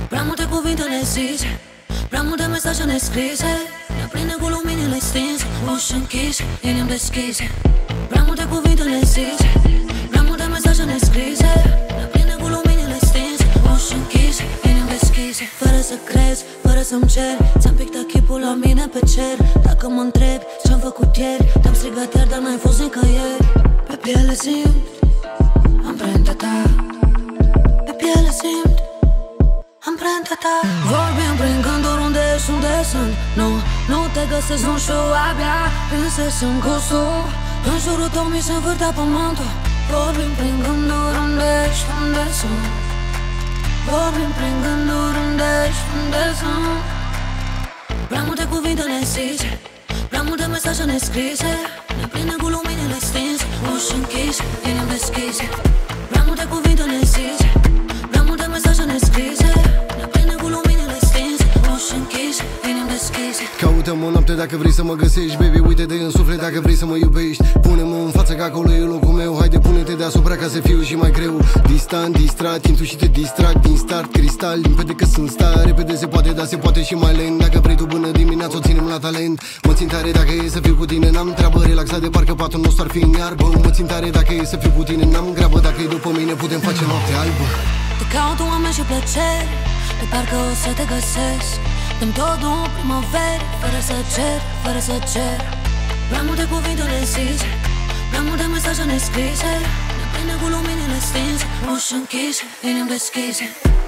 Prea multe cuvinte nezise, prea multe mesaje nescrise, ne prinde cu luminile stinse, uși închise, inimi deschise. Prea multe cuvinte nezise, prea multe mesaje nescrise, ne prinde cu luminile stinse, uși închise, inimi deschise. Fără să crezi, fără să-mi ceri, ți-am pictat chipul la mine pe cer. Dacă mă întrebi ce-am făcut ieri, te-am strigat ieri, dar n-ai fost nicăieri. Pe piele simt amprenta ta, pe piele simt amprenta ta. Vorbim prin gânduri, unde ești, unde sunt. Nu te găsesc, nu știu, abia prinsesem gustul. În jurul tău mi se învârtea pământul. Vorbim prin gânduri, unde ești, unde sunt. Vorbim prin gânduri, unde ești, unde sunt. Prea multe cuvinte nezise, prea multe mesaje nescrise, ne prinde cu luminile stinse, uși închise, inimi deschise. Prea multe cuvinte nezise, prea multe mesaje nescrise, ne prinde cu luminile stinse, uși închise, inimi deschise. Caută-mă o noapte dacă vrei să mă găsești, baby, uite-te în suflet dacă vrei să mă iubești. Pune-mă în față că acolo e locul meu, haide pune-te deasupra ca să fiu și mai greu. Distant, distrat, intru și te distrag din start, cristal, limpede că sunt star. Repede se poate, dar se poate și mai lent. Dacă vrei tu până dimineața o ținem la talent. Mă țin tare dacă e să fiu cu tine, n-am treabă, relaxat de parcă patul nostru ar fi în iarbă. Mă țin tare dacă e să fiu cu tine, n-am grabă, dacă e după mine putem face noapte albă. Te caut un oameni și plăceri, de parcă o să te găsesc. Dăm totul în primăveri, fără să cer, fără să cer. Prea multe cuvinte nezise, prea multe mesaje nescrise, ne prinde cu luminile stinse, uși închise, inimi deschise.